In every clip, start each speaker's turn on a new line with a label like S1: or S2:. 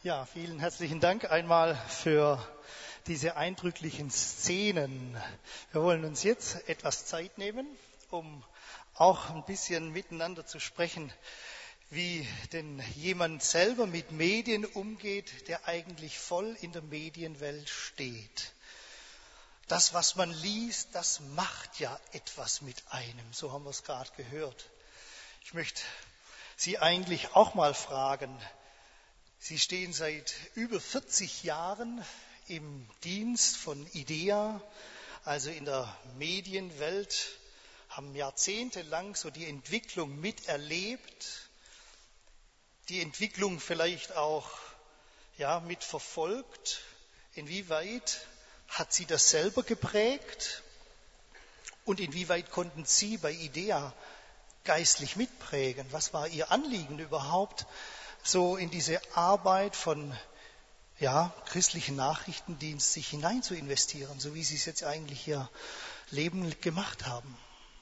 S1: Ja, vielen herzlichen Dank einmal für diese eindrücklichen Szenen. Wir wollen uns jetzt etwas Zeit nehmen, um auch ein bisschen miteinander zu sprechen, wie denn jemand selber mit Medien umgeht, der eigentlich voll in der Medienwelt steht. Das, was man liest, das macht ja etwas mit einem, so haben wir es gerade gehört. Ich möchte Sie eigentlich auch mal fragen, Sie stehen seit über 40 Jahren im Dienst von IDEA, also in der Medienwelt, haben jahrzehntelang so die Entwicklung miterlebt, die Entwicklung vielleicht auch mitverfolgt. Inwieweit hat Sie das selber geprägt und inwieweit konnten Sie bei IDEA geistlich mitprägen? Was war Ihr Anliegen überhaupt, so in diese Arbeit von christlichen Nachrichtendienst sich hinein zu investieren, so wie Sie es jetzt eigentlich Ihr Leben gemacht haben?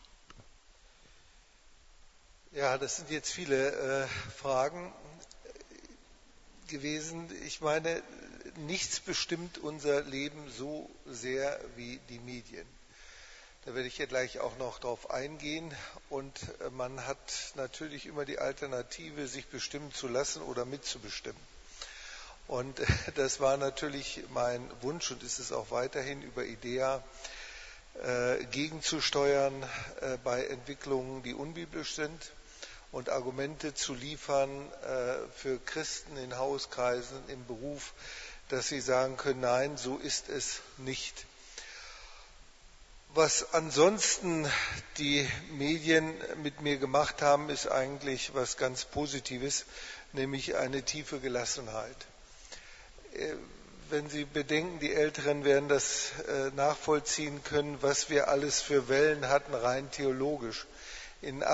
S2: Ja, das sind jetzt viele Fragen gewesen. Ich meine, nichts bestimmt unser Leben so sehr wie die Medien. Da werde ich ja gleich auch noch drauf eingehen. Und man hat natürlich immer die Alternative, sich bestimmen zu lassen oder mitzubestimmen. Und das war natürlich mein Wunsch und ist es auch weiterhin, über IDEA gegenzusteuern bei Entwicklungen, die unbiblisch sind und Argumente zu liefern für Christen in Hauskreisen, im Beruf, dass sie sagen können, nein, so ist es nicht. Was ansonsten die Medien mit mir gemacht haben, ist eigentlich was ganz Positives, nämlich eine tiefe Gelassenheit. Wenn Sie bedenken, die Älteren werden das nachvollziehen können, was wir alles für Wellen hatten, rein theologisch. Bei den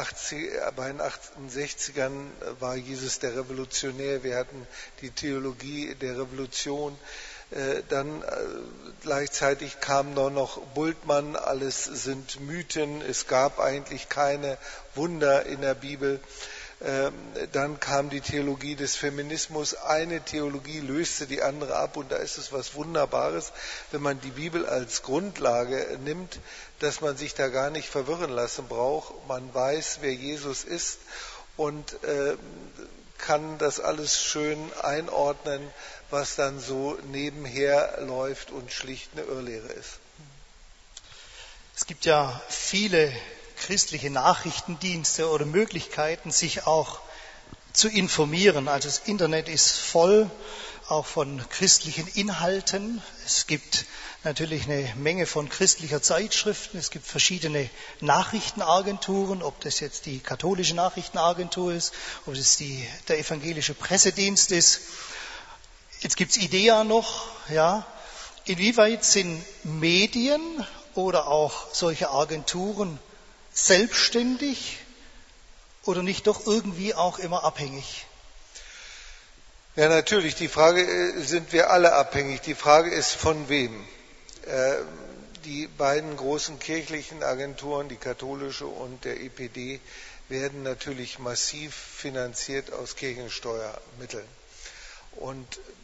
S2: 68ern war Jesus der Revolutionär, wir hatten die Theologie der Revolution. Dann gleichzeitig kam noch Bultmann, alles sind Mythen, es gab eigentlich keine Wunder in der Bibel. Dann kam die Theologie des Feminismus, eine Theologie löste die andere ab und da ist es was Wunderbares, wenn man die Bibel als Grundlage nimmt, dass man sich da gar nicht verwirren lassen braucht. Man weiß, wer Jesus ist und kann das alles schön einordnen, was dann so nebenher läuft und schlicht eine Irrlehre ist.
S1: Es gibt ja viele christliche Nachrichtendienste oder Möglichkeiten, sich auch zu informieren. Also das Internet ist voll auch von christlichen Inhalten. Es gibt natürlich eine Menge von christlicher Zeitschriften. Es gibt verschiedene Nachrichtenagenturen, ob das jetzt die katholische Nachrichtenagentur ist, ob es der evangelische Pressedienst ist. Jetzt gibt es IDEA noch. Ja. Inwieweit sind Medien oder auch solche Agenturen selbstständig oder nicht doch irgendwie auch immer abhängig?
S2: Ja, natürlich. Die Frage, sind wir alle abhängig? Die Frage ist, von wem? Die beiden großen kirchlichen Agenturen, die katholische und der EPD, werden natürlich massiv finanziert aus Kirchensteuermitteln. Und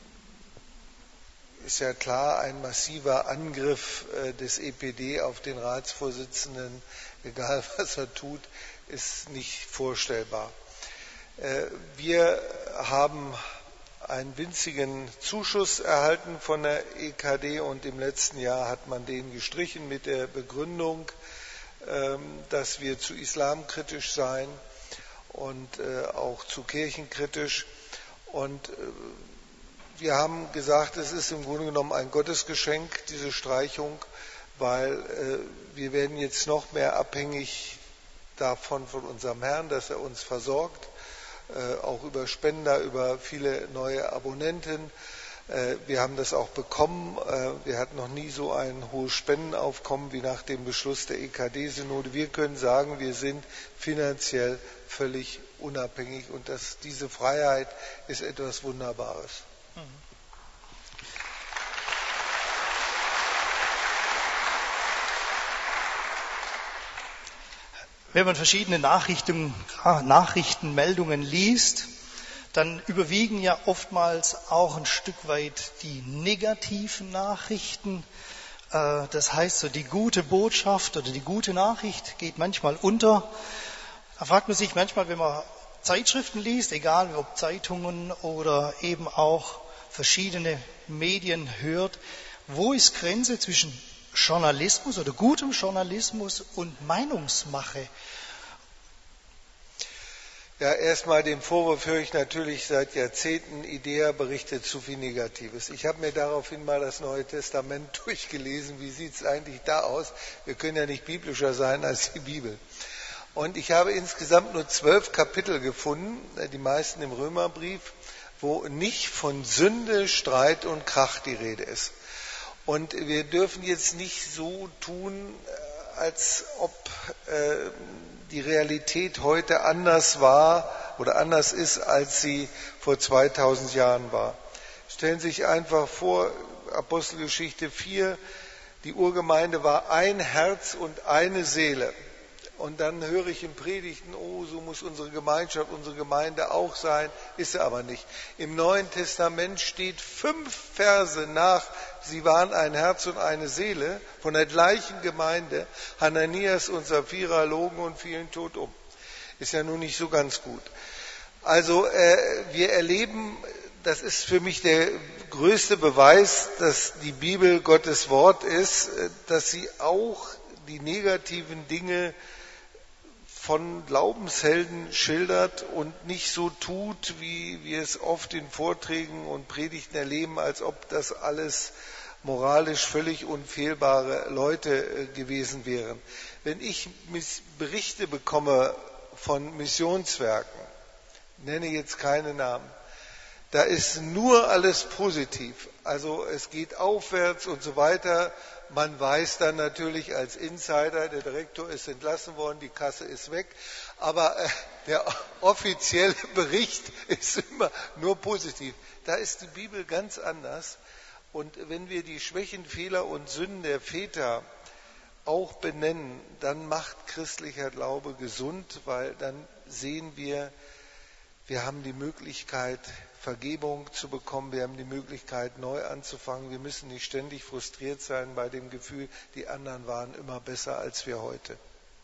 S2: ist ja klar, ein massiver Angriff des EPD auf den Ratsvorsitzenden, egal was er tut, ist nicht vorstellbar. Wir haben einen winzigen Zuschuss erhalten von der EKD und im letzten Jahr hat man den gestrichen mit der Begründung, dass wir zu islamkritisch seien und auch zu kirchenkritisch. Und wir haben gesagt, es ist im Grunde genommen ein Gottesgeschenk, diese Streichung, weil wir werden jetzt noch mehr abhängig davon von unserem Herrn, dass er uns versorgt, auch über Spender, über viele neue Abonnenten. Wir haben das auch bekommen. Wir hatten noch nie so ein hohes Spendenaufkommen wie nach dem Beschluss der EKD-Synode. Wir können sagen, wir sind finanziell völlig unabhängig und diese Freiheit ist etwas Wunderbares.
S1: Wenn man verschiedene Nachrichtenmeldungen liest, dann überwiegen ja oftmals auch ein Stück weit die negativen Nachrichten. Das heißt, so die gute Botschaft oder die gute Nachricht geht manchmal unter. Da fragt man sich manchmal, wenn man Zeitschriften liest, egal ob Zeitungen oder eben auch verschiedene Medien hört, wo ist Grenze zwischen Journalismus oder gutem Journalismus und Meinungsmache?
S2: Ja, erstmal den Vorwurf höre ich natürlich seit Jahrzehnten, IDEA berichtet zu viel Negatives. Ich habe mir daraufhin mal das Neue Testament durchgelesen. Wie sieht es eigentlich da aus? Wir können ja nicht biblischer sein als die Bibel. Und ich habe insgesamt nur 12 Kapitel gefunden, die meisten im Römerbrief, wo nicht von Sünde, Streit und Krach die Rede ist. Und wir dürfen jetzt nicht so tun, als ob die Realität heute anders war oder anders ist, als sie vor 2000 Jahren war. Stellen Sie sich einfach vor, Apostelgeschichte 4, die Urgemeinde war ein Herz und eine Seele. Und dann höre ich in Predigten, oh, so muss unsere Gemeinschaft, unsere Gemeinde auch sein, ist sie aber nicht. Im Neuen Testament steht 5 Verse nach, sie waren ein Herz und eine Seele, von der gleichen Gemeinde, Hananias und Sapphira logen und fielen tot um. Ist ja nun nicht so ganz gut. Also wir erleben, das ist für mich der größte Beweis, dass die Bibel Gottes Wort ist, dass sie auch die negativen Dinge von Glaubenshelden schildert und nicht so tut, wie wir es oft in Vorträgen und Predigten erleben, als ob das alles moralisch völlig unfehlbare Leute gewesen wären. Wenn ich Berichte bekomme von Missionswerken, nenne jetzt keine Namen, da ist nur alles positiv. Also es geht aufwärts und so weiter. Man weiß dann natürlich als Insider, der Direktor ist entlassen worden, die Kasse ist weg. Aber der offizielle Bericht ist immer nur positiv. Da ist die Bibel ganz anders. Und wenn wir die Schwächen, Fehler und Sünden der Väter auch benennen, dann macht christlicher Glaube gesund, weil dann sehen wir, wir haben die Möglichkeit, Vergebung zu bekommen. Wir haben die Möglichkeit, neu anzufangen. Wir müssen nicht ständig frustriert sein bei dem Gefühl, die anderen waren immer besser als wir heute.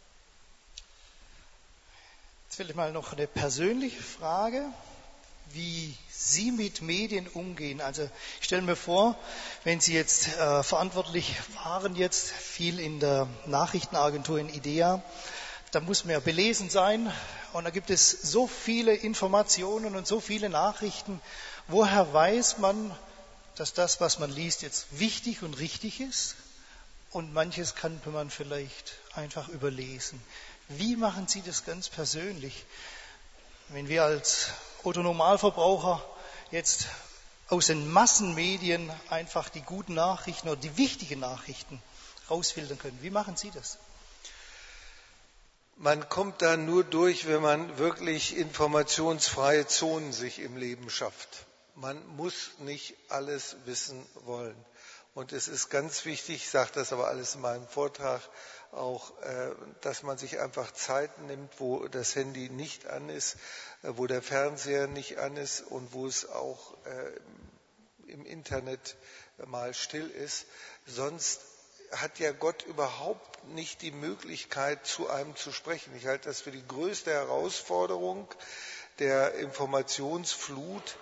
S1: Jetzt will ich mal noch eine persönliche Frage, wie Sie mit Medien umgehen. Also ich stelle mir vor, wenn Sie jetzt verantwortlich waren, jetzt viel in der Nachrichtenagentur in IDEA, da muss man ja belesen sein und da gibt es so viele Informationen und so viele Nachrichten. Woher weiß man, dass das, was man liest, jetzt wichtig und richtig ist und manches kann man vielleicht einfach überlesen? Wie machen Sie das ganz persönlich, wenn wir als Otto-Normalverbraucher jetzt aus den Massenmedien einfach die guten Nachrichten oder die wichtigen Nachrichten rausfiltern können? Wie machen Sie das?
S2: Man kommt da nur durch, wenn man wirklich informationsfreie Zonen sich im Leben schafft. Man muss nicht alles wissen wollen. Und es ist ganz wichtig, ich sage das aber alles in meinem Vortrag auch, dass man sich einfach Zeit nimmt, wo das Handy nicht an ist, wo der Fernseher nicht an ist und wo es auch im Internet mal still ist. Sonst hat ja Gott überhaupt nicht die Möglichkeit, zu einem zu sprechen. Ich halte das für die größte Herausforderung der Informationsflut,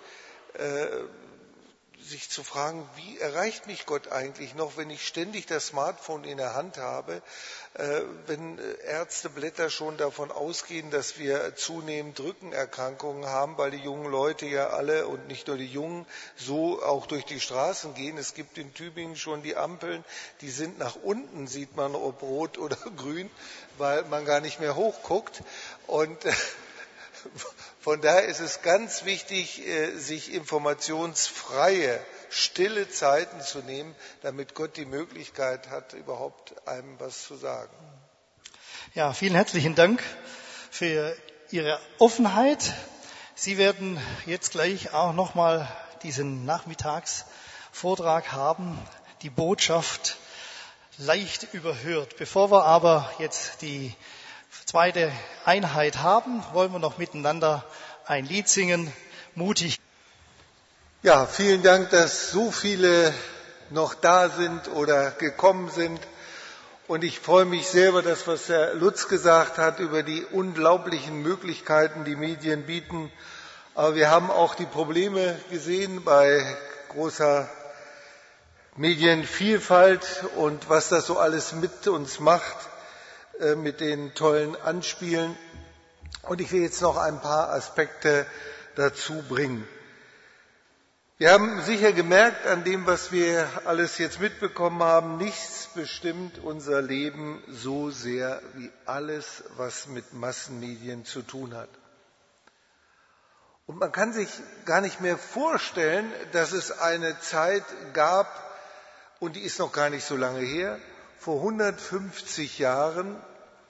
S2: sich zu fragen, wie erreicht mich Gott eigentlich noch, wenn ich ständig das Smartphone in der Hand habe, wenn Ärzteblätter schon davon ausgehen, dass wir zunehmend Rückenerkrankungen haben, weil die jungen Leute ja alle und nicht nur die Jungen so auch durch die Straßen gehen. Es gibt in Tübingen schon die Ampeln, die sind nach unten, sieht man, ob rot oder grün, weil man gar nicht mehr hochguckt. Und von daher ist es ganz wichtig, sich informationsfreie, stille Zeiten zu nehmen, damit Gott die Möglichkeit hat, überhaupt einem was zu sagen.
S1: Ja, vielen herzlichen Dank für Ihre Offenheit. Sie werden jetzt gleich auch nochmal diesen Nachmittagsvortrag haben, die Botschaft leicht überhört. Bevor wir aber jetzt die zweite Einheit haben, wollen wir noch miteinander ein Lied singen. mutig.
S2: Ja, vielen Dank, dass so viele noch da sind oder gekommen sind. Und ich freue mich sehr über das, was Herr Lutz gesagt hat, über die unglaublichen Möglichkeiten, die Medien bieten. Aber wir haben auch die Probleme gesehen bei großer Medienvielfalt und was das so alles mit uns macht, mit den tollen Anspielen. Und ich will jetzt noch ein paar Aspekte dazu bringen. Wir haben sicher gemerkt an dem, was wir alles jetzt mitbekommen haben, nichts bestimmt unser Leben so sehr wie alles, was mit Massenmedien zu tun hat. Und man kann sich gar nicht mehr vorstellen, dass es eine Zeit gab, und die ist noch gar nicht so lange her, vor 150 Jahren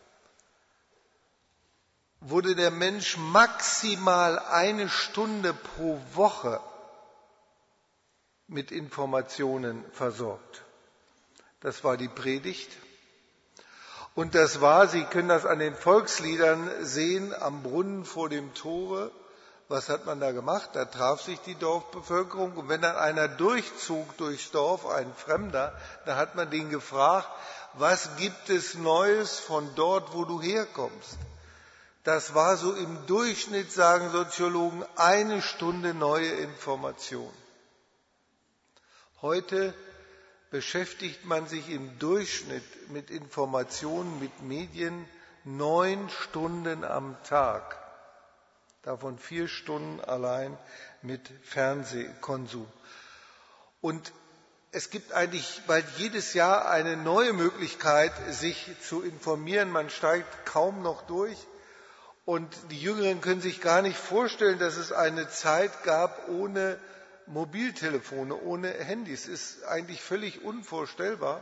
S2: wurde der Mensch maximal 1 Stunde pro Woche mit Informationen versorgt. Das war die Predigt. Und das war, Sie können das an den Volksliedern sehen, am Brunnen vor dem Tore. Was hat man da gemacht? Da traf sich die Dorfbevölkerung. Und wenn dann einer durchzog durchs Dorf, ein Fremder, dann hat man den gefragt, was gibt es Neues von dort, wo du herkommst? Das war so im Durchschnitt, sagen Soziologen, 1 Stunde neue Information. Heute beschäftigt man sich im Durchschnitt mit Informationen, mit Medien 9 Stunden am Tag. Davon 4 Stunden allein mit Fernsehkonsum. Und es gibt eigentlich bald jedes Jahr eine neue Möglichkeit, sich zu informieren. Man steigt kaum noch durch. Und die Jüngeren können sich gar nicht vorstellen, dass es eine Zeit gab ohne Mobiltelefone, ohne Handys. Das ist eigentlich völlig unvorstellbar.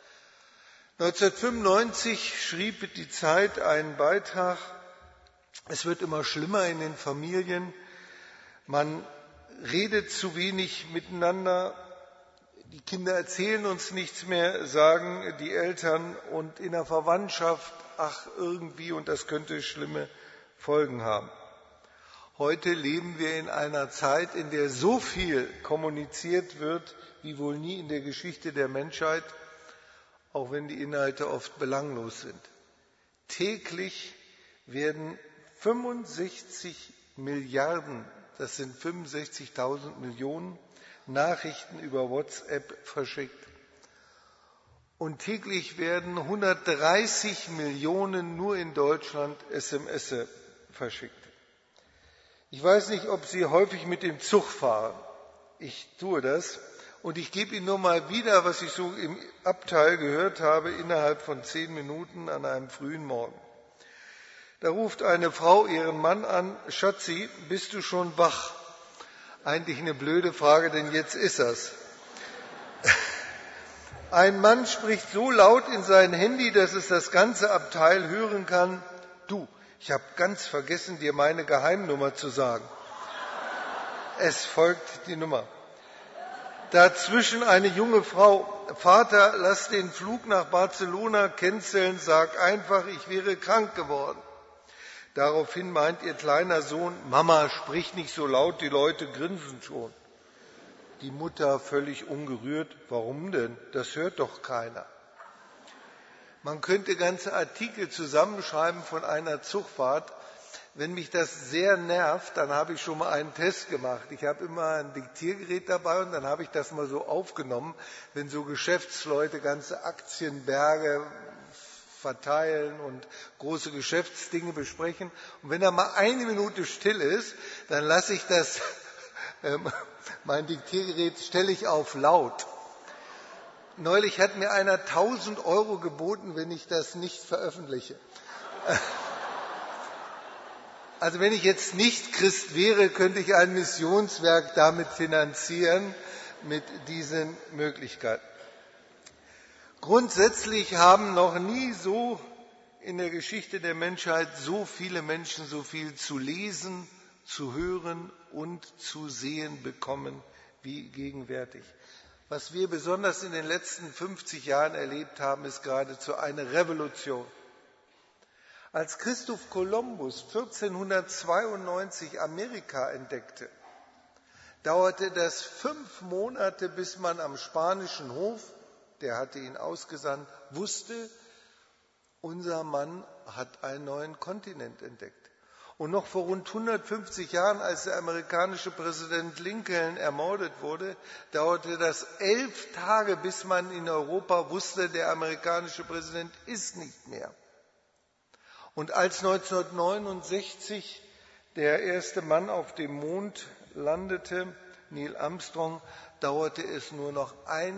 S2: 1995 schrieb die Zeit einen Beitrag, es wird immer schlimmer in den Familien, man redet zu wenig miteinander, die Kinder erzählen uns nichts mehr, sagen die Eltern, und in der Verwandtschaft, ach irgendwie, und das könnte schlimme Folgen haben. Heute leben wir in einer Zeit, in der so viel kommuniziert wird, wie wohl nie in der Geschichte der Menschheit, auch wenn die Inhalte oft belanglos sind. Täglich werden 65 Milliarden, das sind 65.000 Millionen, Nachrichten über WhatsApp verschickt. Und täglich werden 130 Millionen nur in Deutschland SMS verschickt. Ich weiß nicht, ob Sie häufig mit dem Zug fahren. Ich tue das. Und ich gebe Ihnen nur mal wieder, was ich so im Abteil gehört habe, innerhalb von 10 Minuten an einem frühen Morgen. Da ruft eine Frau ihren Mann an, Schatzi, bist du schon wach? Eigentlich eine blöde Frage, denn jetzt ist er's. Ein Mann spricht so laut in sein Handy, dass es das ganze Abteil hören kann. Du, ich habe ganz vergessen, dir meine Geheimnummer zu sagen. Es folgt die Nummer. Dazwischen eine junge Frau. Vater, lass den Flug nach Barcelona canceln, sag einfach, ich wäre krank geworden. Daraufhin meint ihr kleiner Sohn, Mama, sprich nicht so laut, die Leute grinsen schon. Die Mutter völlig ungerührt, warum denn? Das hört doch keiner. Man könnte ganze Artikel zusammenschreiben von einer Zugfahrt. Wenn mich das sehr nervt, dann habe ich schon mal einen Test gemacht. Ich habe immer ein Diktiergerät dabei und dann habe ich das mal so aufgenommen, wenn so Geschäftsleute ganze Aktienberge verteilen und große Geschäftsdinge besprechen. Und wenn da mal 1 Minute still ist, dann lasse ich das, mein Diktiergerät stelle ich auf laut. Neulich hat mir einer 1.000 € geboten, wenn ich das nicht veröffentliche. Also wenn ich jetzt nicht Christ wäre, könnte ich ein Missionswerk damit finanzieren, mit diesen Möglichkeiten. Grundsätzlich haben noch nie so in der Geschichte der Menschheit so viele Menschen so viel zu lesen, zu hören und zu sehen bekommen wie gegenwärtig. Was wir besonders in den letzten 50 Jahren erlebt haben, ist geradezu eine Revolution. Als Christoph Kolumbus 1492 Amerika entdeckte, dauerte das 5 Monate, bis man am spanischen Hof, der hatte ihn ausgesandt, wusste, unser Mann hat einen neuen Kontinent entdeckt. Und noch vor rund 150 Jahren, als der amerikanische Präsident Lincoln ermordet wurde, dauerte das 11 Tage, bis man in Europa wusste, der amerikanische Präsident ist nicht mehr. Und als 1969 der erste Mann auf dem Mond landete, Neil Armstrong, dauerte es nur noch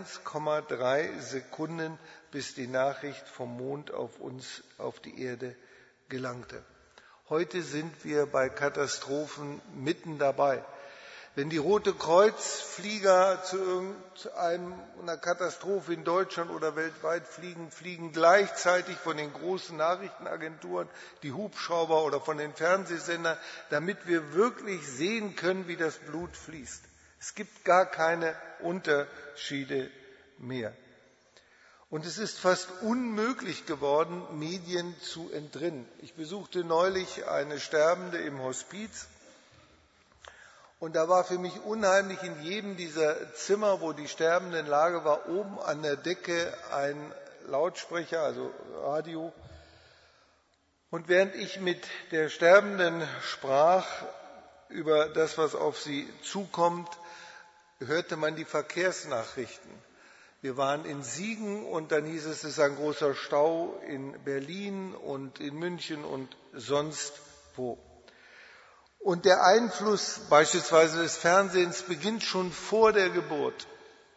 S2: 1,3 Sekunden, bis die Nachricht vom Mond auf uns, auf die Erde gelangte. Heute sind wir bei Katastrophen mitten dabei. Wenn die Rote Kreuz-Flieger zu irgendeiner Katastrophe in Deutschland oder weltweit fliegen, fliegen gleichzeitig von den großen Nachrichtenagenturen die Hubschrauber oder von den Fernsehsendern, damit wir wirklich sehen können, wie das Blut fließt. Es gibt gar keine Unterschiede mehr. Und es ist fast unmöglich geworden, Medien zu entrinnen. Ich besuchte neulich eine Sterbende im Hospiz. Und da war für mich unheimlich, in jedem dieser Zimmer, wo die Sterbende in Lage war, oben an der Decke ein Lautsprecher, also Radio. Und während ich mit der Sterbenden sprach über das, was auf sie zukommt, hörte man die Verkehrsnachrichten. Wir waren in Siegen und dann hieß es, es ist ein großer Stau in Berlin und in München und sonst wo. Und der Einfluss beispielsweise des Fernsehens beginnt schon vor der Geburt.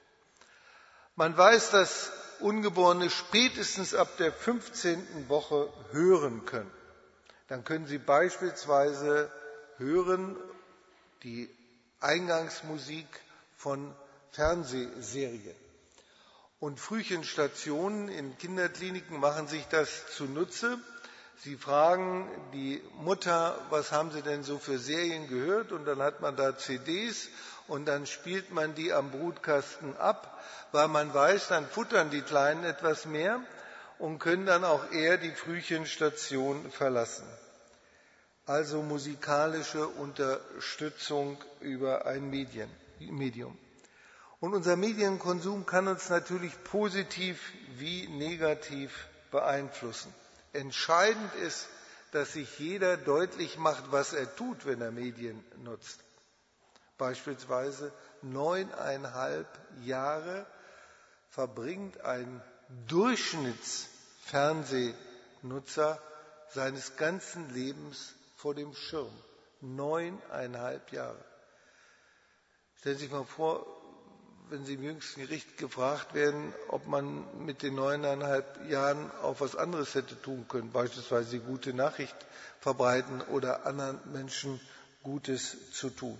S2: Man weiß, dass Ungeborene spätestens ab der 15. Woche hören können. Dann können sie beispielsweise hören die Eingangsmusik von Fernsehserien. Und Frühchenstationen in Kinderkliniken machen sich das zunutze. Sie fragen die Mutter, was haben Sie denn so für Serien gehört? Und dann hat man da CDs und dann spielt man die am Brutkasten ab, weil man weiß, dann futtern die Kleinen etwas mehr und können dann auch eher die Frühchenstation verlassen. Also musikalische Unterstützung über ein Medium. Und unser Medienkonsum kann uns natürlich positiv wie negativ beeinflussen. Entscheidend ist, dass sich jeder deutlich macht, was er tut, wenn er Medien nutzt. Beispielsweise 9,5 Jahre verbringt ein Durchschnittsfernsehnutzer seines ganzen Lebens vor dem Schirm. 9,5 Jahre. Stellen Sie sich mal vor, wenn Sie im jüngsten Gericht gefragt werden, ob man mit den 9,5 Jahren auch was anderes hätte tun können, beispielsweise die gute Nachricht verbreiten oder anderen Menschen Gutes zu tun.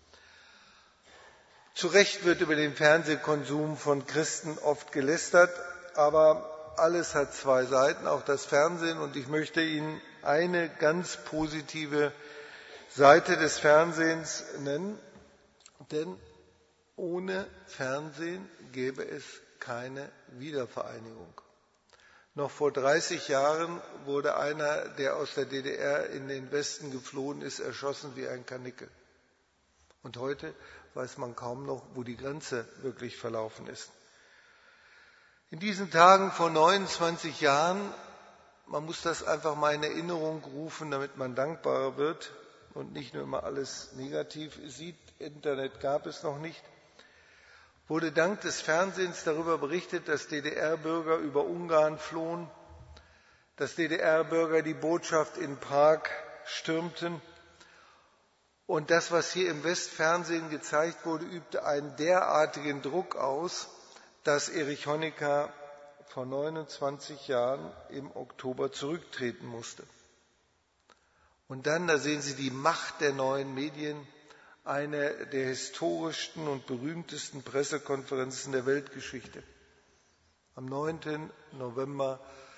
S2: Zu Recht wird über den Fernsehkonsum von Christen oft gelästert, aber alles hat zwei Seiten, auch das Fernsehen. Und ich möchte Ihnen eine ganz positive Seite des Fernsehens nennen, denn ohne Fernsehen gäbe es keine Wiedervereinigung. Noch vor 30 Jahren wurde einer, der aus der DDR in den Westen geflohen ist, erschossen wie ein Karnickel. Und heute weiß man kaum noch, wo die Grenze wirklich verlaufen ist. In diesen Tagen vor 29 Jahren, man muss das einfach mal in Erinnerung rufen, damit man dankbarer wird und nicht nur immer alles negativ sieht, Internet gab es noch nicht, wurde dank des Fernsehens darüber berichtet, dass DDR-Bürger über Ungarn flohen, dass DDR-Bürger die Botschaft in Prag stürmten. Und das, was hier im Westfernsehen gezeigt wurde, übte einen derartigen Druck aus, dass Erich Honecker vor 29 Jahren im Oktober zurücktreten musste. Und dann, da sehen Sie die Macht der neuen Medien, eine der historischsten und berühmtesten Pressekonferenzen der Weltgeschichte. Am 9. November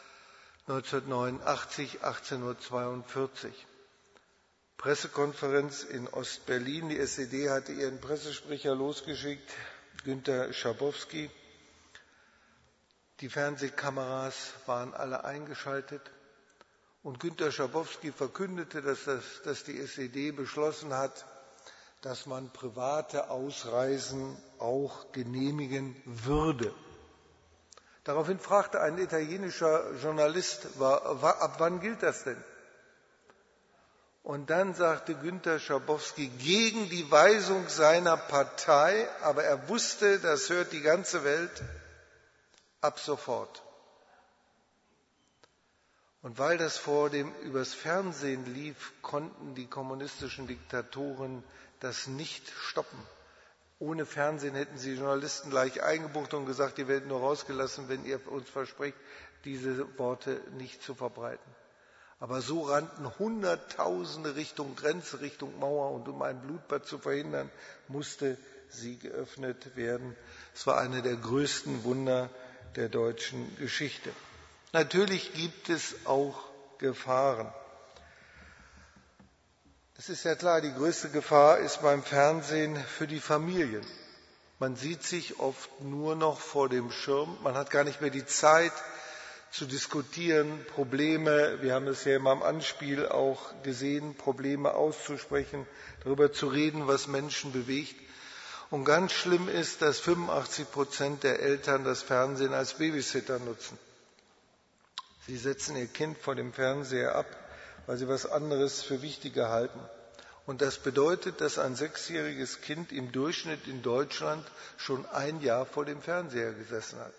S2: 1989, 18:42 Uhr. Pressekonferenz in Ostberlin. Die SED hatte ihren Pressesprecher losgeschickt, Günter Schabowski. Die Fernsehkameras waren alle eingeschaltet. Und Günter Schabowski verkündete, dass die SED beschlossen hat, dass man private Ausreisen auch genehmigen würde. Daraufhin fragte ein italienischer Journalist, ab wann gilt das denn? Und dann sagte Günter Schabowski gegen die Weisung seiner Partei, aber er wusste, das hört die ganze Welt, ab sofort. Und weil das übers Fernsehen lief, konnten die kommunistischen Diktatoren das nicht stoppen. Ohne Fernsehen hätten sie Journalisten gleich eingebucht und gesagt, ihr werdet nur rausgelassen, wenn ihr uns versprecht, diese Worte nicht zu verbreiten. Aber so rannten Hunderttausende Richtung Grenze, Richtung Mauer, und um ein Blutbad zu verhindern, musste sie geöffnet werden. Es war eine der größten Wunder der deutschen Geschichte. Natürlich gibt es auch Gefahren. Es ist ja klar, die größte Gefahr ist beim Fernsehen für die Familien. Man sieht sich oft nur noch vor dem Schirm, man hat gar nicht mehr die Zeit zu diskutieren, Probleme, wir haben es ja immer im Anspiel auch gesehen, Probleme auszusprechen, darüber zu reden, was Menschen bewegt. Und ganz schlimm ist, dass 85% der Eltern das Fernsehen als Babysitter nutzen. Sie setzen ihr Kind vor dem Fernseher ab, weil sie was anderes für wichtiger halten. Und das bedeutet, dass ein 6-jähriges Kind im Durchschnitt in Deutschland schon ein Jahr vor dem Fernseher gesessen hat.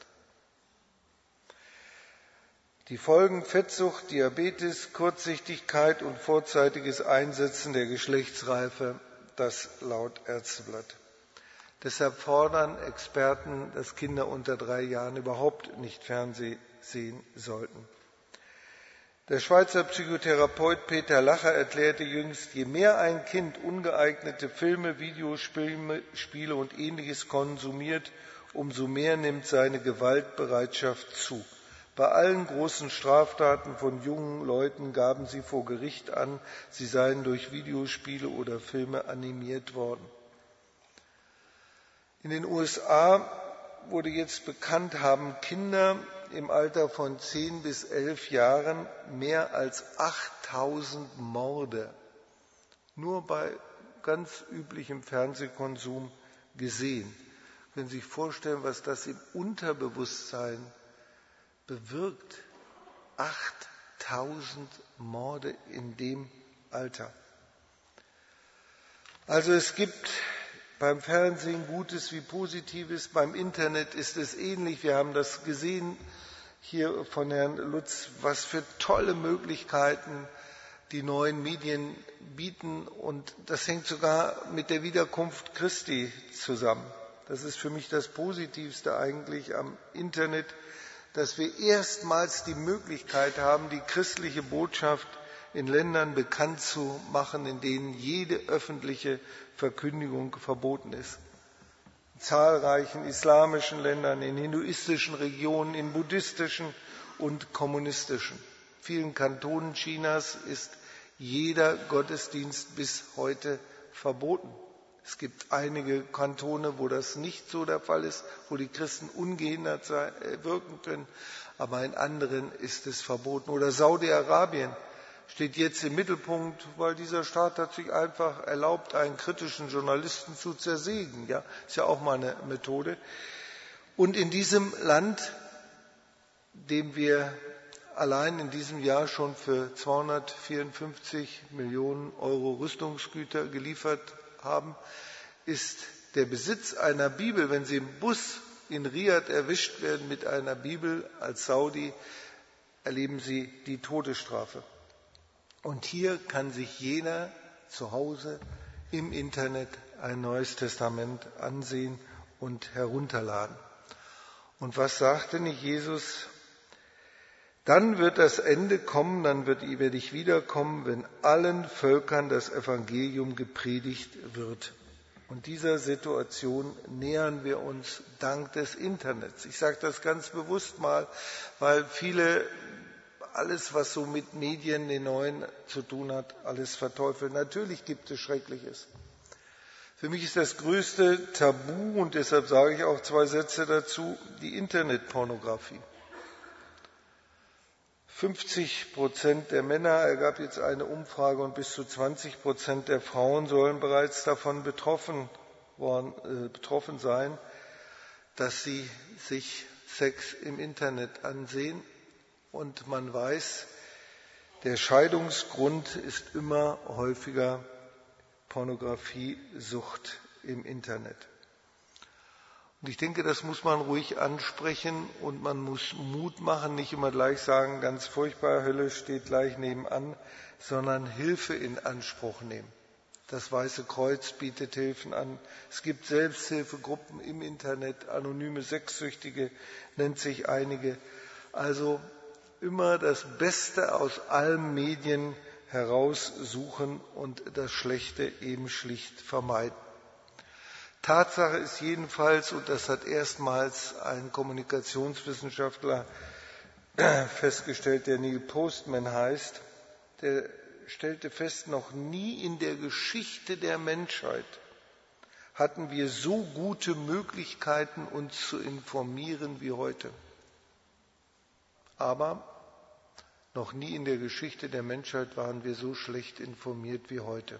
S2: Die Folgen Fettsucht, Diabetes, Kurzsichtigkeit und vorzeitiges Einsetzen der Geschlechtsreife, das laut Ärzteblatt. Deshalb fordern Experten, dass Kinder unter 3 Jahren überhaupt nicht Fernsehen sehen sollten. Der Schweizer Psychotherapeut Peter Lacher erklärte jüngst, je mehr ein Kind ungeeignete Filme, Videospiele und Ähnliches konsumiert, umso mehr nimmt seine Gewaltbereitschaft zu. Bei allen großen Straftaten von jungen Leuten gaben sie vor Gericht an, sie seien durch Videospiele oder Filme animiert worden. In den USA wurde jetzt bekannt, haben Kinder im Alter von 10 bis 11 Jahren mehr als 8000 Morde nur bei ganz üblichem Fernsehkonsum gesehen. Können Sie sich vorstellen, was das im Unterbewusstsein bewirkt? 8000 Morde in dem Alter. Also es gibt beim Fernsehen Gutes wie Positives, beim Internet ist es ähnlich. Wir haben das gesehen hier von Herrn Lutz, was für tolle Möglichkeiten die neuen Medien bieten. Und das hängt sogar mit der Wiederkunft Christi zusammen. Das ist für mich das Positivste eigentlich am Internet, dass wir erstmals die Möglichkeit haben, die christliche Botschaft in Ländern bekannt zu machen, in denen jede öffentliche Verkündigung verboten ist. In zahlreichen islamischen Ländern, in hinduistischen Regionen, in buddhistischen und kommunistischen. In vielen Kantonen Chinas ist jeder Gottesdienst bis heute verboten. Es gibt einige Kantone, wo das nicht so der Fall ist, wo die Christen ungehindert wirken können, aber in anderen ist es verboten. Oder Saudi-Arabien steht jetzt im Mittelpunkt, weil dieser Staat hat sich einfach erlaubt, einen kritischen Journalisten zu zersägen. Ja, ist ja auch mal eine Methode. Und in diesem Land, dem wir allein in diesem Jahr schon für 254 Millionen Euro Rüstungsgüter geliefert haben, ist der Besitz einer Bibel, wenn Sie im Bus in Riad erwischt werden mit einer Bibel als Saudi, erleben Sie die Todesstrafe. Und hier kann sich jeder zu Hause im Internet ein Neues Testament ansehen und herunterladen. Und was sagte nicht Jesus? Dann wird das Ende kommen, dann werde ich wiederkommen, wenn allen Völkern das Evangelium gepredigt wird. Und dieser Situation nähern wir uns dank des Internets. Ich sage das ganz bewusst mal, weil viele alles, was so mit Medien, den neuen, zu tun hat, alles verteufeln. Natürlich gibt es Schreckliches. Für mich ist das größte Tabu, und deshalb sage ich auch 2 Sätze dazu, die Internetpornografie. 50% der Männer, ergab jetzt eine Umfrage, und bis zu 20% der Frauen sollen bereits davon betroffen sein, dass sie sich Sex im Internet ansehen. Und man weiß, der Scheidungsgrund ist immer häufiger Pornografiesucht im Internet. Und ich denke, das muss man ruhig ansprechen und man muss Mut machen, nicht immer gleich sagen, ganz furchtbar, Hölle steht gleich nebenan, sondern Hilfe in Anspruch nehmen. Das Weiße Kreuz bietet Hilfen an. Es gibt Selbsthilfegruppen im Internet, anonyme Sexsüchtige nennt sich einige. Also immer das Beste aus allen Medien heraussuchen und das Schlechte eben schlicht vermeiden. Tatsache ist jedenfalls, und das hat erstmals ein Kommunikationswissenschaftler festgestellt, der Neil Postman heißt, der stellte fest, noch nie in der Geschichte der Menschheit hatten wir so gute Möglichkeiten, uns zu informieren wie heute. Aber noch nie in der Geschichte der Menschheit waren wir so schlecht informiert wie heute.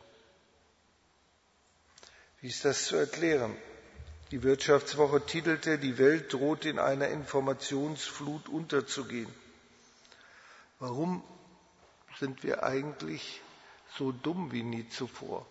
S2: Wie ist das zu erklären? Die Wirtschaftswoche titelte, die Welt droht in einer Informationsflut unterzugehen. Warum sind wir eigentlich so dumm wie nie zuvor?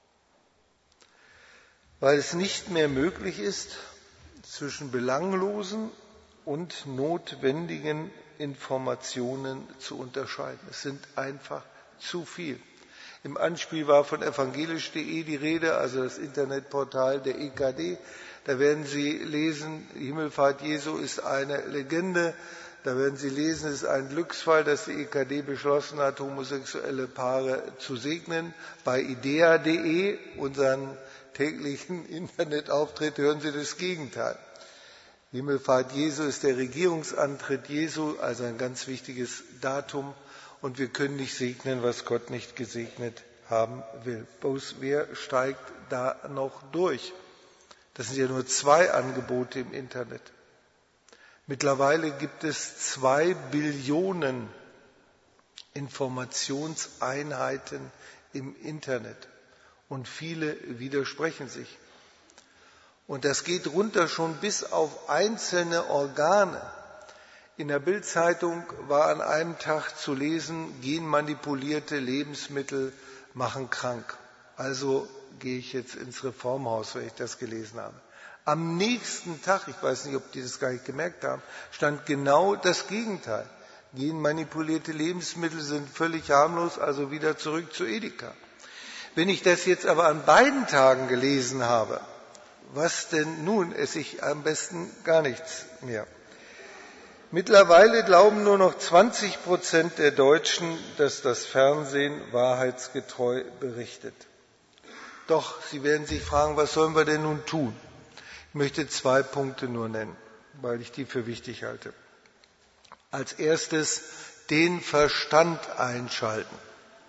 S2: Weil es nicht mehr möglich ist, zwischen belanglosen und notwendigen Informationen zu unterscheiden. Es sind einfach zu viel. Im Anspiel war von evangelisch.de die Rede, also das Internetportal der EKD. Da werden Sie lesen, die Himmelfahrt Jesu ist eine Legende. Da werden Sie lesen, es ist ein Glücksfall, dass die EKD beschlossen hat, homosexuelle Paare zu segnen. Bei idea.de, unseren täglichen Internetauftritt, hören Sie das Gegenteil. Die Himmelfahrt Jesu ist der Regierungsantritt Jesu, also ein ganz wichtiges Datum. Und wir können nicht segnen, was Gott nicht gesegnet haben will. Bloß wer steigt da noch durch? Das sind ja nur 2 Angebote im Internet. Mittlerweile gibt es 2 Billionen Informationseinheiten im Internet. Und viele widersprechen sich. Und das geht runter schon bis auf einzelne Organe. In der Bild-Zeitung war an einem Tag zu lesen, genmanipulierte Lebensmittel machen krank. Also gehe ich jetzt ins Reformhaus, wenn ich das gelesen habe. Am nächsten Tag, ich weiß nicht, ob die das gar nicht gemerkt haben, stand genau das Gegenteil. Genmanipulierte Lebensmittel sind völlig harmlos, also wieder zurück zu Edeka. Wenn ich das jetzt aber an beiden Tagen gelesen habe, was denn nun? Esse ich am besten gar nichts mehr. Mittlerweile glauben nur noch 20% der Deutschen, dass das Fernsehen wahrheitsgetreu berichtet. Doch, Sie werden sich fragen, was sollen wir denn nun tun? Ich möchte 2 Punkte nur nennen, weil ich die für wichtig halte. Als erstes den Verstand einschalten.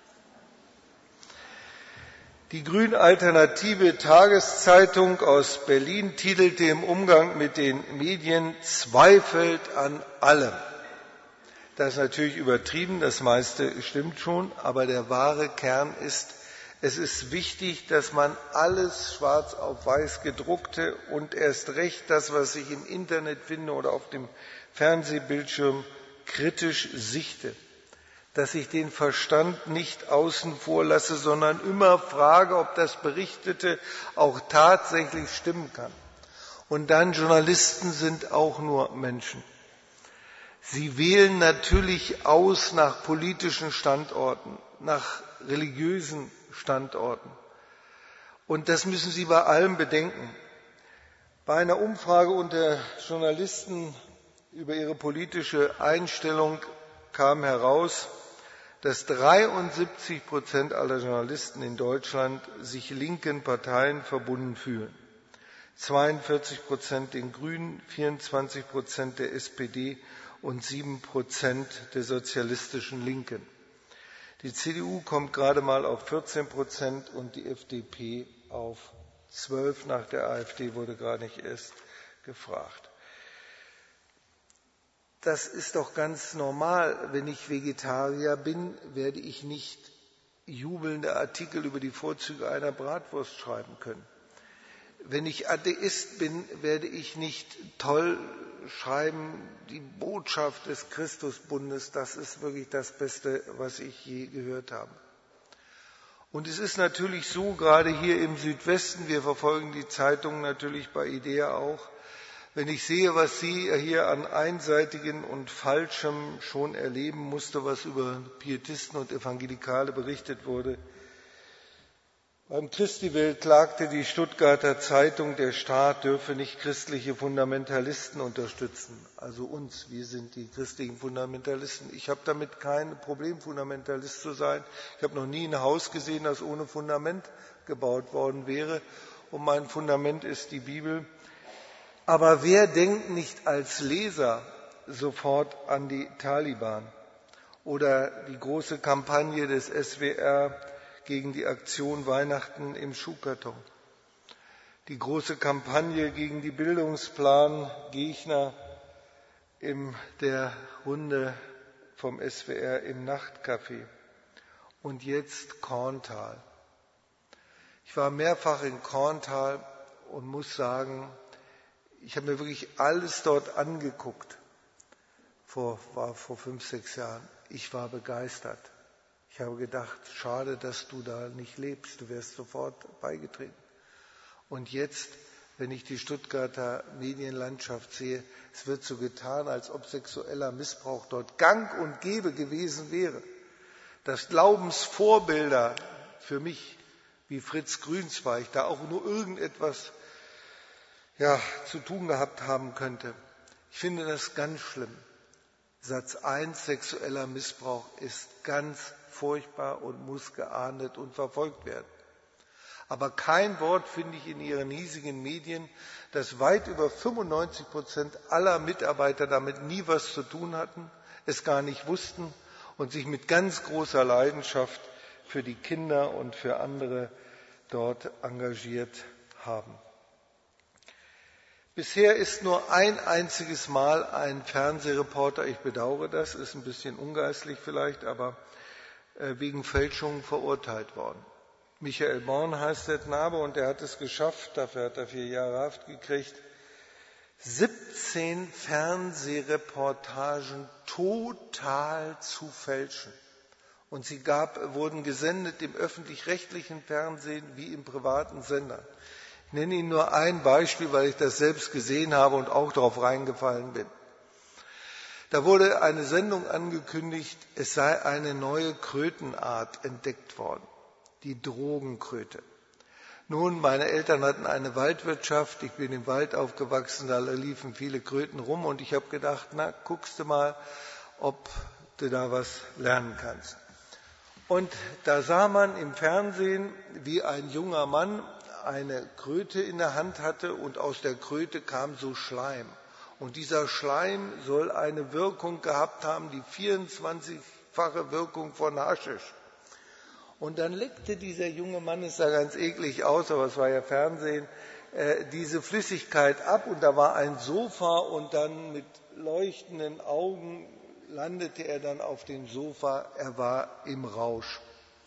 S2: Die grün-alternative Tageszeitung aus Berlin titelte im Umgang mit den Medien zweifelt an allem. Das ist natürlich übertrieben, das meiste stimmt schon, aber der wahre Kern ist, es ist wichtig, dass man alles schwarz auf weiß gedruckte und erst recht das, was ich im Internet finde oder auf dem Fernsehbildschirm, kritisch sichte. Dass ich den Verstand nicht außen vor lasse, sondern immer frage, ob das Berichtete auch tatsächlich stimmen kann. Und dann, Journalisten sind auch nur Menschen. Sie wählen natürlich aus nach politischen Standorten, nach religiösen Standorten. Und das müssen Sie bei allem bedenken. Bei einer Umfrage unter Journalisten über ihre politische Einstellung kam heraus, dass 73% aller Journalisten in Deutschland sich linken Parteien verbunden fühlen. 42% den Grünen, 24% der SPD und 7% der sozialistischen Linken. Die CDU kommt gerade mal auf 14% und die FDP auf 12%. Nach der AfD wurde gerade nicht erst gefragt. das ist doch ganz normal. Wenn ich Vegetarier bin, werde ich nicht jubelnde Artikel über die Vorzüge einer Bratwurst schreiben können. Wenn ich Atheist bin, werde ich nicht toll schreiben, die Botschaft des Christusbundes, das ist wirklich das Beste, was ich je gehört habe. Und es ist natürlich so, gerade hier im Südwesten, wir verfolgen die Zeitungen natürlich bei IDEA auch, wenn ich sehe, was sie hier an Einseitigen und Falschem schon erleben musste, was über Pietisten und Evangelikale berichtet wurde. Beim Christi-Welt klagte die Stuttgarter Zeitung, der Staat dürfe nicht christliche Fundamentalisten unterstützen. Also uns, wir sind die christlichen Fundamentalisten. Ich habe damit kein Problem, Fundamentalist zu sein. Ich habe noch nie ein Haus gesehen, das ohne Fundament gebaut worden wäre. Und mein Fundament ist die Bibel. Aber wer denkt nicht als Leser sofort an die Taliban oder die große Kampagne des SWR gegen die Aktion Weihnachten im Schuhkarton, die große Kampagne gegen die Bildungsplangegner in der Runde vom SWR im Nachtcafé und jetzt Korntal. Ich war mehrfach in Korntal und muss sagen, ich habe mir wirklich alles dort angeguckt, war vor 5, 6 Jahren. Ich war begeistert. Ich habe gedacht, schade, dass du da nicht lebst, du wärst sofort beigetreten. Und jetzt, wenn ich die Stuttgarter Medienlandschaft sehe, es wird so getan, als ob sexueller Missbrauch dort gang und gäbe gewesen wäre. Dass Glaubensvorbilder für mich, wie Fritz Grünzweig, da auch nur irgendetwas zu tun gehabt haben könnte. Ich finde das ganz schlimm. Satz 1, sexueller Missbrauch ist ganz furchtbar und muss geahndet und verfolgt werden. Aber kein Wort finde ich in Ihren hiesigen Medien, dass weit über 95% aller Mitarbeiter damit nie was zu tun hatten, es gar nicht wussten und sich mit ganz großer Leidenschaft für die Kinder und für andere dort engagiert haben. Bisher ist nur ein einziges Mal ein Fernsehreporter, ich bedauere das, ist ein bisschen ungeistlich vielleicht, aber wegen Fälschung verurteilt worden. Michael Born heißt der Knabe und er hat es geschafft, dafür hat er 4 Jahre Haft gekriegt, 17 Fernsehreportagen total zu fälschen. Und sie wurden gesendet im öffentlich-rechtlichen Fernsehen wie im privaten Sender. Ich nenne Ihnen nur ein Beispiel, weil ich das selbst gesehen habe und auch darauf reingefallen bin. Da wurde eine Sendung angekündigt, es sei eine neue Krötenart entdeckt worden, die Drogenkröte. Nun, meine Eltern hatten eine Waldwirtschaft, ich bin im Wald aufgewachsen, da liefen viele Kröten rum und ich habe gedacht, na, guckst du mal, ob du da was lernen kannst. Und da sah man im Fernsehen, wie ein junger Mann eine Kröte in der Hand hatte und aus der Kröte kam so Schleim. Und dieser Schleim soll eine Wirkung gehabt haben, die 24-fache Wirkung von Haschisch. Und dann leckte dieser junge Mann, es sah ganz eklig aus, aber es war ja Fernsehen, diese Flüssigkeit ab und da war ein Sofa und dann mit leuchtenden Augen landete er dann auf dem Sofa, er war im Rausch.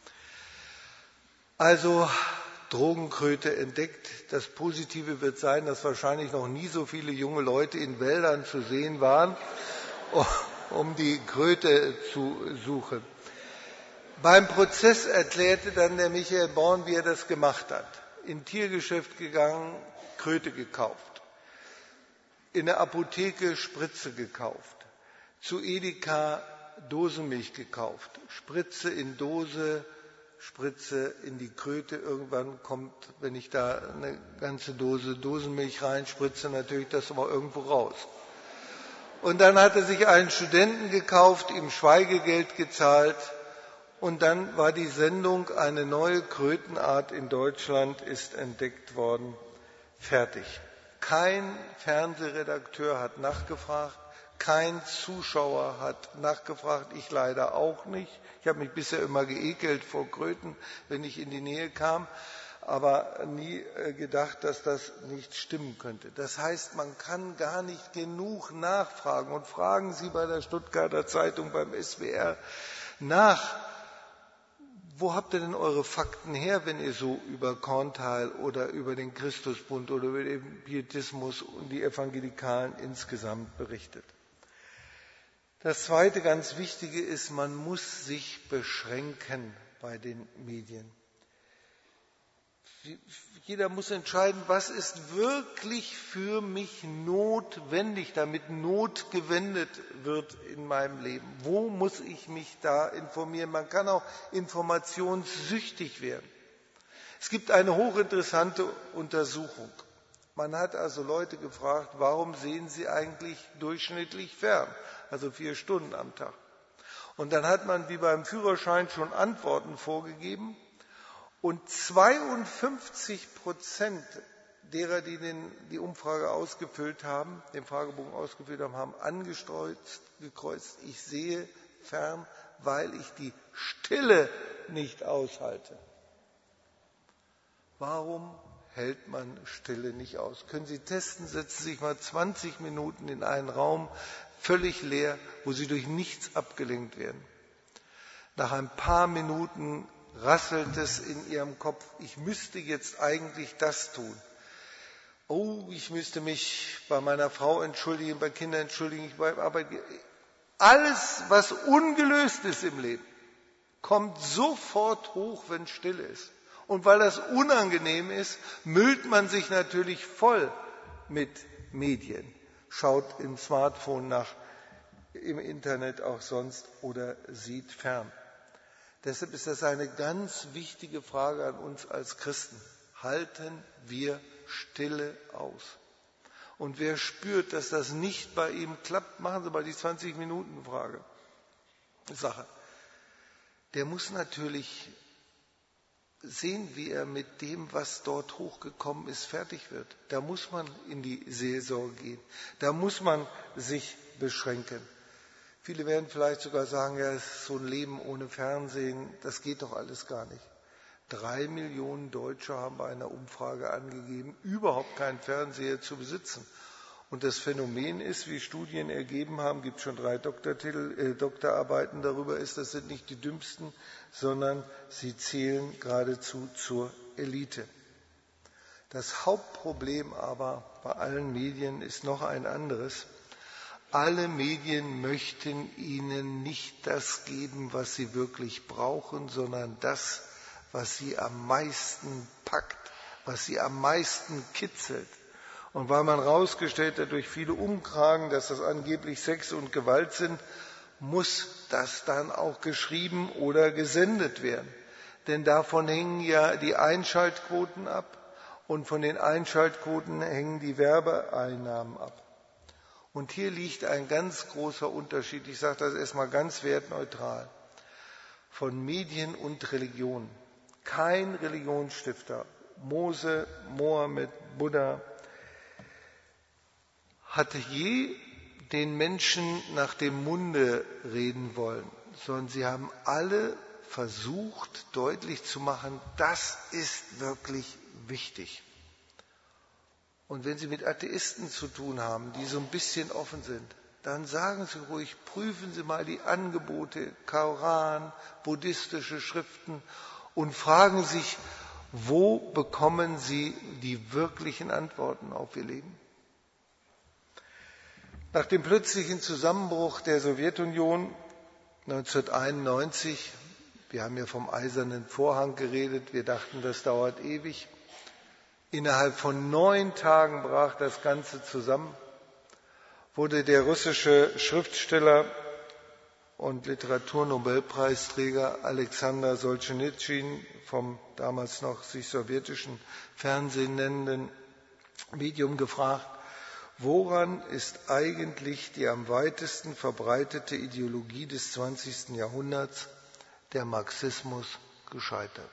S2: Also Drogenkröte entdeckt. Das Positive wird sein, dass wahrscheinlich noch nie so viele junge Leute in Wäldern zu sehen waren, um die Kröte zu suchen. Beim Prozess erklärte dann der Michael Born, wie er das gemacht hat. In Tiergeschäft gegangen, Kröte gekauft. In der Apotheke Spritze gekauft. Zu Edeka Dosenmilch gekauft. Spritze in Dose, Spritze in die Kröte. Irgendwann kommt, wenn ich da eine ganze Dose Dosenmilch reinspritze, natürlich das aber irgendwo raus. Und dann hat er sich einen Studenten gekauft, ihm Schweigegeld gezahlt. Und dann war die Sendung, eine neue Krötenart in Deutschland ist entdeckt worden, fertig. Kein Fernsehredakteur hat nachgefragt, kein Zuschauer hat nachgefragt, ich leider auch nicht. Ich habe mich bisher immer geekelt vor Kröten, wenn ich in die Nähe kam. aber nie gedacht, dass das nicht stimmen könnte. Das heißt, man kann gar nicht genug nachfragen. Und fragen Sie bei der Stuttgarter Zeitung, beim SWR nach, wo habt ihr denn eure Fakten her, wenn ihr so über Korntal oder über den Christusbund oder über den Pietismus und die Evangelikalen insgesamt berichtet? Das zweite ganz Wichtige ist, man muss sich beschränken bei den Medien. Jeder muss entscheiden, was ist wirklich für mich notwendig, damit Not gewendet wird in meinem Leben. Wo muss ich mich da informieren? Man kann auch informationssüchtig werden. Es gibt eine hochinteressante Untersuchung. Man hat also Leute gefragt, warum sehen sie eigentlich durchschnittlich fern? Also 4 Stunden am Tag. Und dann hat man wie beim Führerschein schon Antworten vorgegeben. Und 52% derer, die die Umfrage ausgefüllt haben, den Fragebogen ausgefüllt haben, haben gekreuzt, ich sehe fern, weil ich die Stille nicht aushalte. Warum hält man Stille nicht aus? Können Sie testen, setzen Sie sich mal 20 Minuten in einen Raum, völlig leer, wo Sie durch nichts abgelenkt werden. Nach ein paar Minuten rasselt es in Ihrem Kopf, ich müsste jetzt eigentlich das tun. Oh, ich müsste mich bei meiner Frau entschuldigen, bei Kindern entschuldigen, bei Arbeit. Alles, was ungelöst ist im Leben, kommt sofort hoch, wenn Stille ist. Und weil das unangenehm ist, müllt man sich natürlich voll mit Medien. Schaut im Smartphone nach, im Internet auch sonst oder sieht fern. Deshalb ist das eine ganz wichtige Frage an uns als Christen. Halten wir Stille aus? Und wer spürt, dass das nicht bei ihm klappt, machen Sie mal die 20-Minuten-Sache. Der muss natürlich sehen, wie er mit dem, was dort hochgekommen ist, fertig wird. Da muss man in die Seelsorge gehen. Da muss man sich beschränken. Viele werden vielleicht sogar sagen, ja, so ein Leben ohne Fernsehen, das geht doch alles gar nicht. 3 Millionen Deutsche haben bei einer Umfrage angegeben, überhaupt keinen Fernseher zu besitzen. Und das Phänomen ist, wie Studien ergeben haben, gibt schon 3 Doktorarbeiten darüber, das sind nicht die Dümmsten, sondern sie zählen geradezu zur Elite. Das Hauptproblem aber bei allen Medien ist noch ein anderes. Alle Medien möchten Ihnen nicht das geben, was Sie wirklich brauchen, sondern das, was Sie am meisten packt, was Sie am meisten kitzelt. Und weil man herausgestellt hat durch viele Umfragen, dass das angeblich Sex und Gewalt sind, muss das dann auch geschrieben oder gesendet werden. Denn davon hängen ja die Einschaltquoten ab und von den Einschaltquoten hängen die Werbeeinnahmen ab. Und hier liegt ein ganz großer Unterschied, ich sage das erstmal ganz wertneutral, von Medien und Religion. Kein Religionsstifter, Mose, Mohammed, Buddha, hatte je den Menschen nach dem Munde reden wollen, sondern sie haben alle versucht, deutlich zu machen, das ist wirklich wichtig. Und wenn Sie mit Atheisten zu tun haben, die so ein bisschen offen sind, dann sagen Sie ruhig, prüfen Sie mal die Angebote, Koran, buddhistische Schriften und fragen sich, wo bekommen Sie die wirklichen Antworten auf Ihr Leben? Nach dem plötzlichen Zusammenbruch der Sowjetunion 1991, wir haben ja vom Eisernen Vorhang geredet, wir dachten, das dauert ewig, innerhalb von 9 Tagen brach das Ganze zusammen, wurde der russische Schriftsteller und Literaturnobelpreisträger Alexander Solschenizyn vom damals noch sich sowjetischen Fernsehen nennenden Medium gefragt, woran ist eigentlich die am weitesten verbreitete Ideologie des 20. Jahrhunderts, der Marxismus, gescheitert?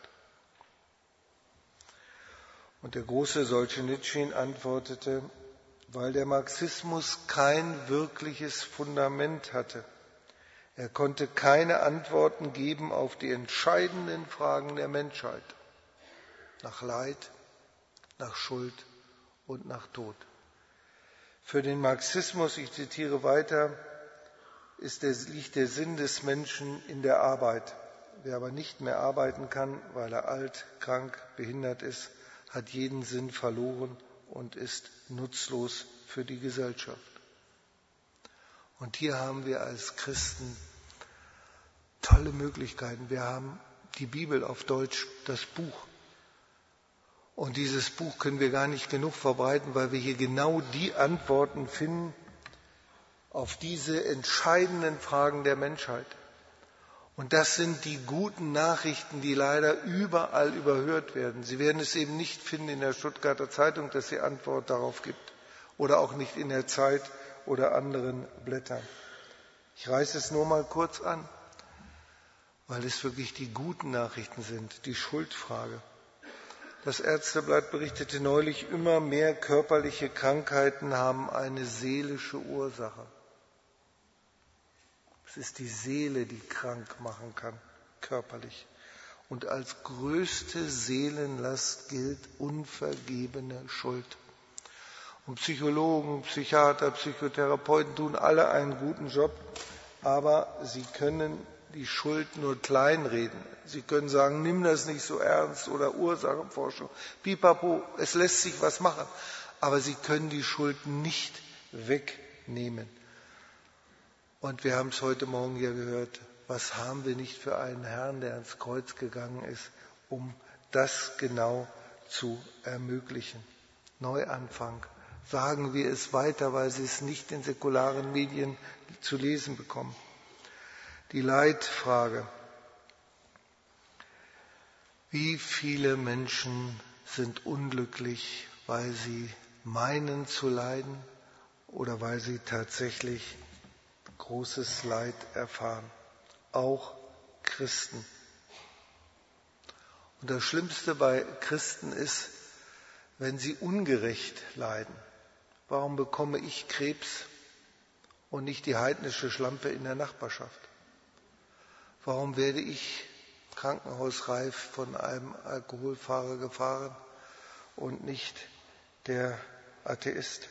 S2: Und der große Solschenizyn antwortete, weil der Marxismus kein wirkliches Fundament hatte. Er konnte keine Antworten geben auf die entscheidenden Fragen der Menschheit. nach Leid, nach Schuld und nach Tod. Für den Marxismus, ich zitiere weiter, liegt der Sinn des Menschen in der Arbeit. Wer aber nicht mehr arbeiten kann, weil er alt, krank, behindert ist, hat jeden Sinn verloren und ist nutzlos für die Gesellschaft. Und hier haben wir als Christen tolle Möglichkeiten. Wir haben die Bibel auf Deutsch, das Buch. Und dieses Buch können wir gar nicht genug verbreiten, weil wir hier genau die Antworten finden auf diese entscheidenden Fragen der Menschheit. Und das sind die guten Nachrichten, die leider überall überhört werden. Sie werden es eben nicht finden in der Stuttgarter Zeitung, dass sie Antwort darauf gibt. Oder auch nicht in der Zeit oder anderen Blättern. Ich reiße es nur mal kurz an, weil es wirklich die guten Nachrichten sind, die Schuldfrage. Das Ärzteblatt berichtete neulich, immer mehr körperliche Krankheiten haben eine seelische Ursache. Es ist die Seele, die krank machen kann, körperlich. Und als größte Seelenlast gilt unvergebene Schuld. Und Psychologen, Psychiater, Psychotherapeuten tun alle einen guten Job, aber sie können die Schuld nur kleinreden. Sie können sagen, nimm das nicht so ernst oder Ursachenforschung. Pipapo, es lässt sich was machen. Aber sie können die Schuld nicht wegnehmen. Und wir haben es heute Morgen ja gehört, was haben wir nicht für einen Herrn, der ans Kreuz gegangen ist, um das genau zu ermöglichen. Neuanfang. Sagen wir es weiter, weil Sie es nicht in säkularen Medien zu lesen bekommen. Die Leidfrage. Wie viele Menschen sind unglücklich, weil sie meinen zu leiden oder weil sie tatsächlich großes Leid erfahren? Auch Christen. Und das Schlimmste bei Christen ist, wenn sie ungerecht leiden. Warum bekomme ich Krebs und nicht die heidnische Schlampe in der Nachbarschaft? Warum werde ich krankenhausreif von einem Alkoholfahrer gefahren und nicht der Atheist?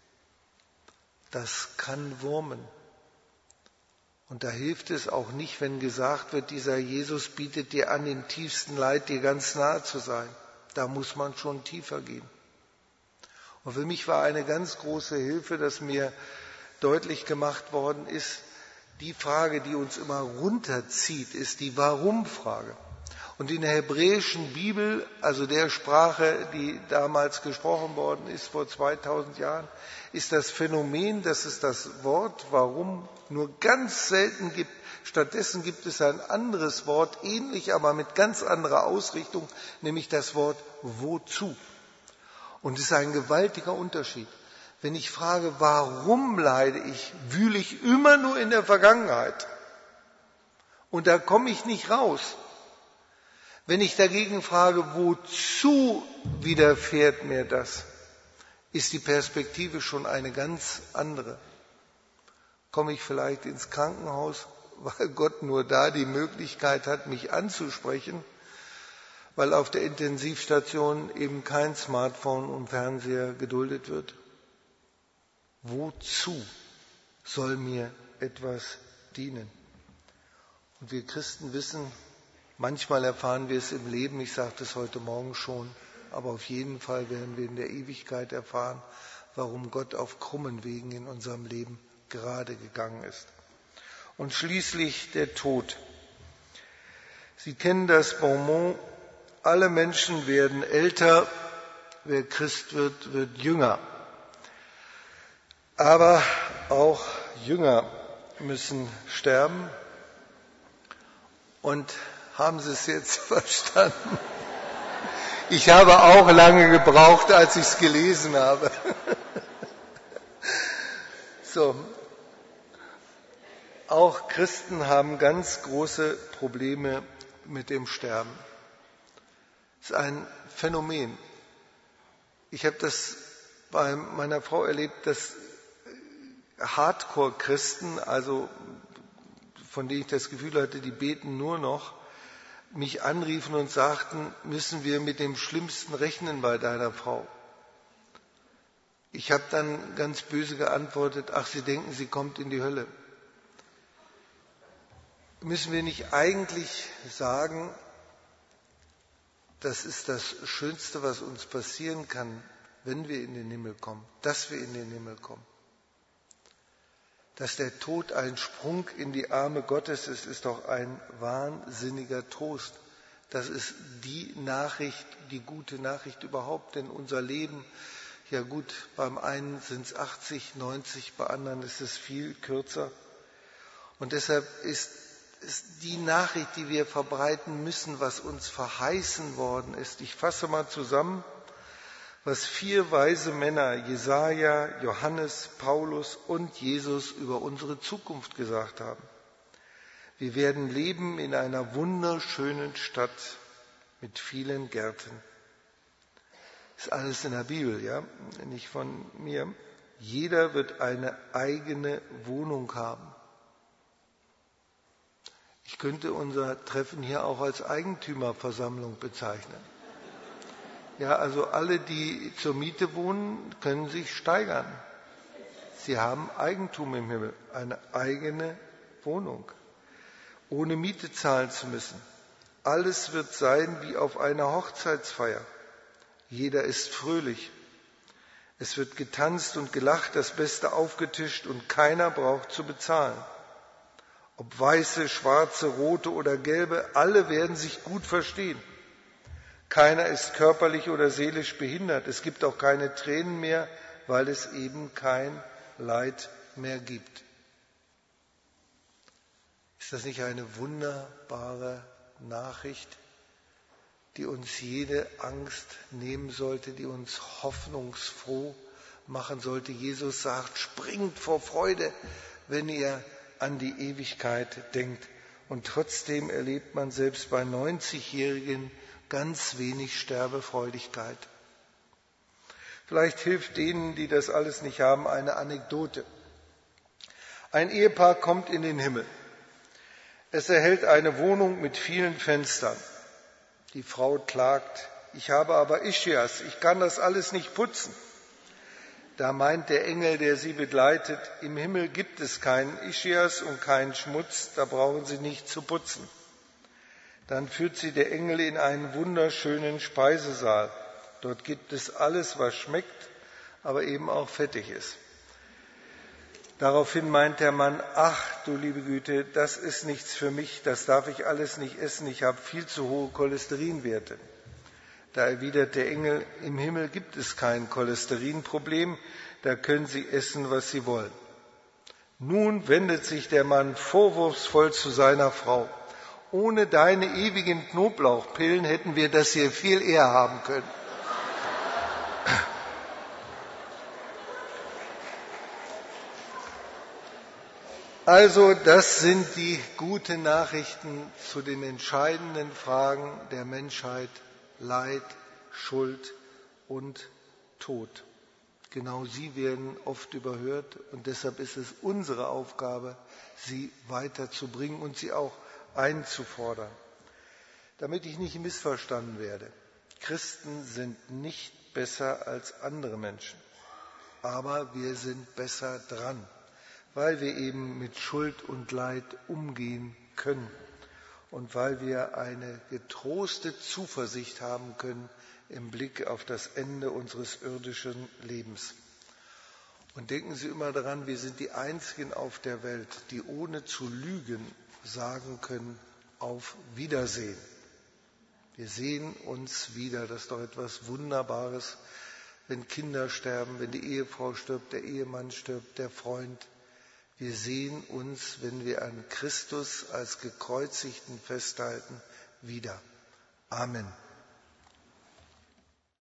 S2: Das kann wurmen. Und da hilft es auch nicht, wenn gesagt wird, dieser Jesus bietet dir an, im tiefsten Leid dir ganz nahe zu sein. Da muss man schon tiefer gehen. Und für mich war eine ganz große Hilfe, dass mir deutlich gemacht worden ist, die Frage, die uns immer runterzieht, ist die Warum-Frage. Und in der hebräischen Bibel, also der Sprache, die damals gesprochen worden ist, vor 2000 Jahren, ist das Phänomen, dass es das Wort Warum nur ganz selten gibt. Stattdessen gibt es ein anderes Wort, ähnlich, aber mit ganz anderer Ausrichtung, nämlich das Wort Wozu. Und es ist ein gewaltiger Unterschied. Wenn ich frage, warum leide ich, wühle ich immer nur in der Vergangenheit. Und da komme ich nicht raus. Wenn ich dagegen frage, wozu widerfährt mir das, ist die Perspektive schon eine ganz andere. Komme ich vielleicht ins Krankenhaus, weil Gott nur da die Möglichkeit hat, mich anzusprechen, weil auf der Intensivstation eben kein Smartphone und Fernseher geduldet wird? Wozu soll mir etwas dienen? Und wir Christen wissen, manchmal erfahren wir es im Leben, ich sagte es heute Morgen schon, aber auf jeden Fall werden wir in der Ewigkeit erfahren, warum Gott auf krummen Wegen in unserem Leben gerade gegangen ist. Und schließlich der Tod. Sie kennen das Bonmot, alle Menschen werden älter, wer Christ wird, wird jünger. Aber auch Jünger müssen sterben. Und haben Sie es jetzt verstanden? Ich habe auch lange gebraucht, als ich es gelesen habe. So. Auch Christen haben ganz große Probleme mit dem Sterben. Es ist ein Phänomen. Ich habe das bei meiner Frau erlebt, dass Hardcore-Christen, also von denen ich das Gefühl hatte, die beten nur noch, mich anriefen und sagten, müssen wir mit dem Schlimmsten rechnen bei deiner Frau. Ich habe dann ganz böse geantwortet, ach, Sie denken, sie kommt in die Hölle. Müssen wir nicht eigentlich sagen, das ist das Schönste, was uns passieren kann, wenn wir in den Himmel kommen, dass wir in den Himmel kommen. Dass der Tod ein Sprung in die Arme Gottes ist, ist doch ein wahnsinniger Trost. Das ist die Nachricht, die gute Nachricht überhaupt, denn unser Leben, ja gut, beim einen sind es 80, 90, bei anderen ist es viel kürzer. Und deshalb ist die Nachricht, die wir verbreiten müssen, was uns verheißen worden ist. Ich fasse mal zusammen, was 4 weise Männer, Jesaja, Johannes, Paulus und Jesus über unsere Zukunft gesagt haben. Wir werden leben in einer wunderschönen Stadt mit vielen Gärten. Das ist alles in der Bibel, ja, nicht von mir. Jeder wird eine eigene Wohnung haben. Ich könnte unser Treffen hier auch als Eigentümerversammlung bezeichnen. Ja, also alle, die zur Miete wohnen, können sich steigern. Sie haben Eigentum im Himmel, eine eigene Wohnung, ohne Miete zahlen zu müssen. Alles wird sein wie auf einer Hochzeitsfeier. Jeder ist fröhlich. Es wird getanzt und gelacht, das Beste aufgetischt und keiner braucht zu bezahlen. Ob weiße, schwarze, rote oder gelbe, alle werden sich gut verstehen. Keiner ist körperlich oder seelisch behindert. Es gibt auch keine Tränen mehr, weil es eben kein Leid mehr gibt. Ist das nicht eine wunderbare Nachricht, die uns jede Angst nehmen sollte, die uns hoffnungsfroh machen sollte? Jesus sagt, springt vor Freude, wenn ihr an die Ewigkeit denkt. Und trotzdem erlebt man selbst bei 90-Jährigen ganz wenig Sterbefreudigkeit. Vielleicht hilft denen, die das alles nicht haben, eine Anekdote. Ein Ehepaar kommt in den Himmel. Es erhält eine Wohnung mit vielen Fenstern. Die Frau klagt, ich habe aber Ischias, ich kann das alles nicht putzen. Da meint der Engel, der sie begleitet, im Himmel gibt es keinen Ischias und keinen Schmutz, da brauchen Sie nicht zu putzen. Dann führt sie der Engel in einen wunderschönen Speisesaal. Dort gibt es alles, was schmeckt, aber eben auch fettig ist. Daraufhin meint der Mann, ach du liebe Güte, das ist nichts für mich, das darf ich alles nicht essen, ich habe viel zu hohe Cholesterinwerte. Da erwidert der Engel, im Himmel gibt es kein Cholesterinproblem, da können Sie essen, was Sie wollen. Nun wendet sich der Mann vorwurfsvoll zu seiner Frau. Ohne deine ewigen Knoblauchpillen hätten wir das hier viel eher haben können. Also, das sind die guten Nachrichten zu den entscheidenden Fragen der Menschheit: Leid, Schuld und Tod. Genau sie werden oft überhört und deshalb ist es unsere Aufgabe, sie weiterzubringen und sie auch einzufordern. Damit ich nicht missverstanden werde: Christen sind nicht besser als andere Menschen, aber wir sind besser dran, weil wir eben mit Schuld und Leid umgehen können und weil wir eine getroste Zuversicht haben können im Blick auf das Ende unseres irdischen Lebens. Und denken Sie immer daran, wir sind die Einzigen auf der Welt, die ohne zu lügen sagen können, auf Wiedersehen. Wir sehen uns wieder, das ist doch etwas Wunderbares, wenn Kinder sterben, wenn die Ehefrau stirbt, der Ehemann stirbt, der Freund. Wir sehen uns, wenn wir an Christus als Gekreuzigten festhalten, wieder. Amen.